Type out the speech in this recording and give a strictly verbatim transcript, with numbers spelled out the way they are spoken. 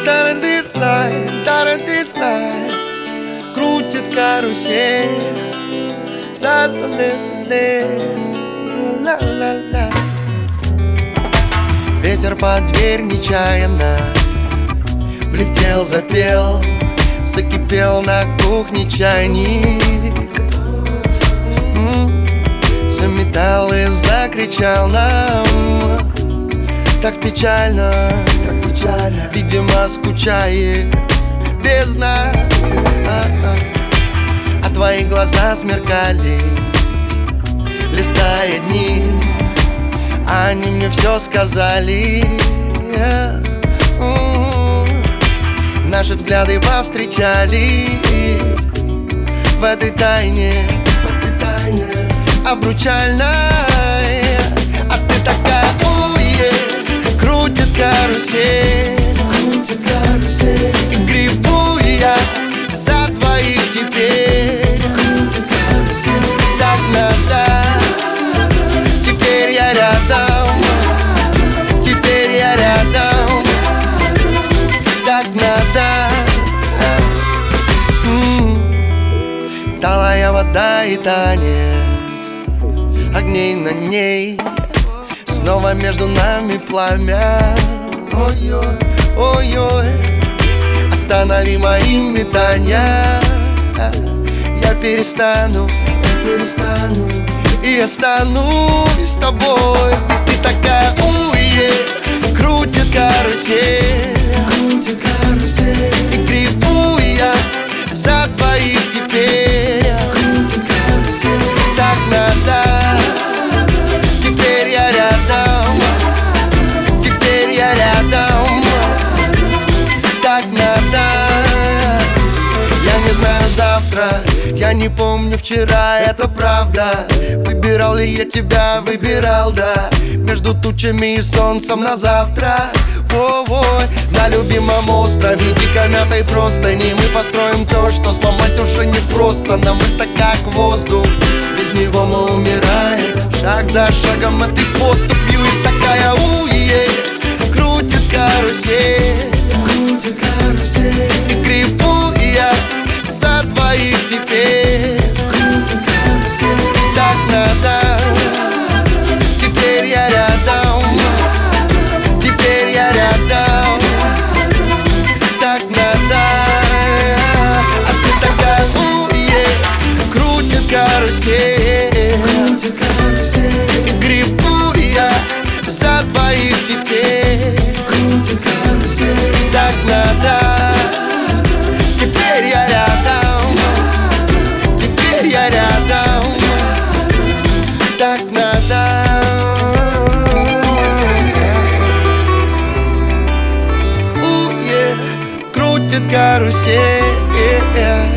Тарандилай, тарандилай, крутит карусель. Ла-ла-ла-ла-ла-ла-ла. Ветер под дверь нечаянно влетел, запел, закипел на кухне чайник. Заметал и закричал нам так печально, так печально. Видимо, скучает без нас, без нас. А твои глаза смеркались, листая дни. Они мне все сказали. Наши взгляды повстречались в этой тайне, в этой тайне обручальной. А ты такая, уе, крутит карусель, крутит карусель. И грибу я за двоих теперь, крутит карусель. Так надо, теперь я рядом, теперь я рядом. Так надо. М-м-м. Талая вода и танец огней на ней. Снова между нами пламя. Ой-ой, ой-ой. Останови мои метания. Я перестану, я перестану и останусь с тобой. И ты такая, уе, крутит карусель, крутит карусель. И грибу я за двоих теперь, крутит карусель. Так надо, теперь я рядом, теперь я рядом. Так надо. Я не знаю завтра, я не помню вчера, это правда. Выбирал ли я тебя, выбирал, да. Между тучами и солнцем на завтра. Ой, на любимом острове дикомятой простыни мы построим то, что сломать уже не просто. Нам это как воздух, без него мы умираем. Шаг за шагом этой поступью. И такая, уе, крутит карусель, крутит карусель. И грибу я за двоих теперь, крутит карусель. Так надо, теперь я рядом, теперь я рядом. Так надо. А ты такая, уе, крутит карусель, крутит карусель. И грибу я за двоих теперь, крутит карусель. Так надо, теперь я рядом, теперь я рядом. Так надо. Уе, крутит карусель.